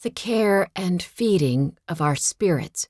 the care and feeding of our spirits.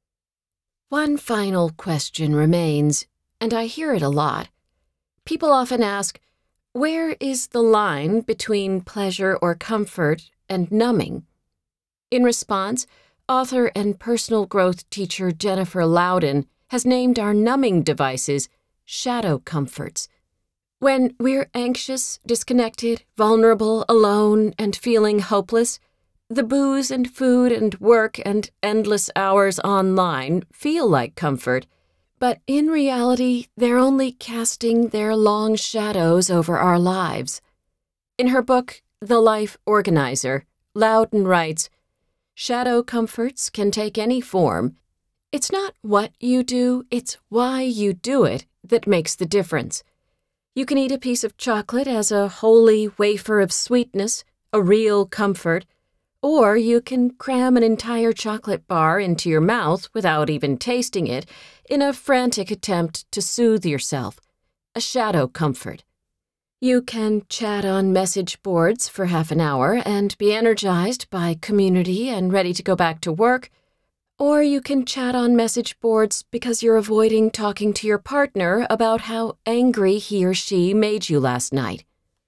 One final question remains, and I hear it a lot. People often ask, where is the line between pleasure or comfort and numbing? In response, author and personal growth teacher Jennifer Louden has named our numbing devices shadow comforts. When we're anxious, disconnected, vulnerable, alone, and feeling hopeless, the booze and food and work and endless hours online feel like comfort, but in reality, they're only casting their long shadows over our lives. In her book, The Life Organizer, Louden writes, "Shadow comforts can take any form. It's not what you do, it's why you do it that makes the difference. You can eat a piece of chocolate as a holy wafer of sweetness, a real comfort, or you can cram an entire chocolate bar into your mouth without even tasting it in a frantic attempt to soothe yourself, a shadow comfort. You can chat on message boards for half an hour and be energized by community and ready to go back to work, or you can chat on message boards because you're avoiding talking to your partner about how angry he or she made you last night.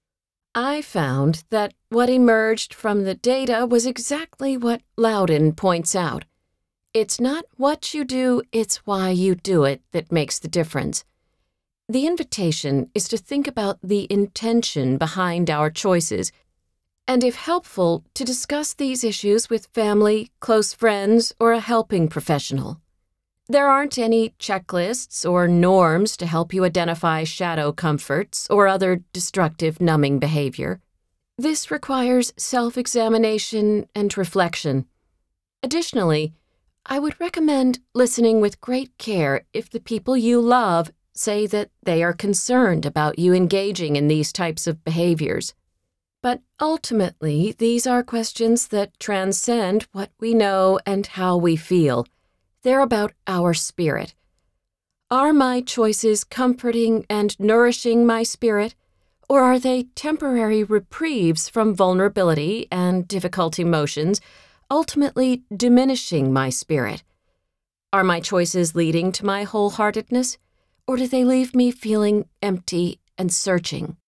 I found that what emerged from the data was exactly what Louden points out. It's not what you do, it's why you do it that makes the difference. The invitation is to think about the intention behind our choices, and if helpful, to discuss these issues with family, close friends, or a helping professional. There aren't any checklists or norms to help you identify shadow comforts or other destructive numbing behavior. This requires self-examination and reflection. Additionally, I would recommend listening with great care if the people you love say that they are concerned about you engaging in these types of behaviors. But ultimately, these are questions that transcend what we know and how we feel. They're about our spirit. Are my choices comforting and nourishing my spirit, or are they temporary reprieves from vulnerability and difficult emotions, ultimately diminishing my spirit? Are my choices leading to my wholeheartedness, or do they leave me feeling empty and searching?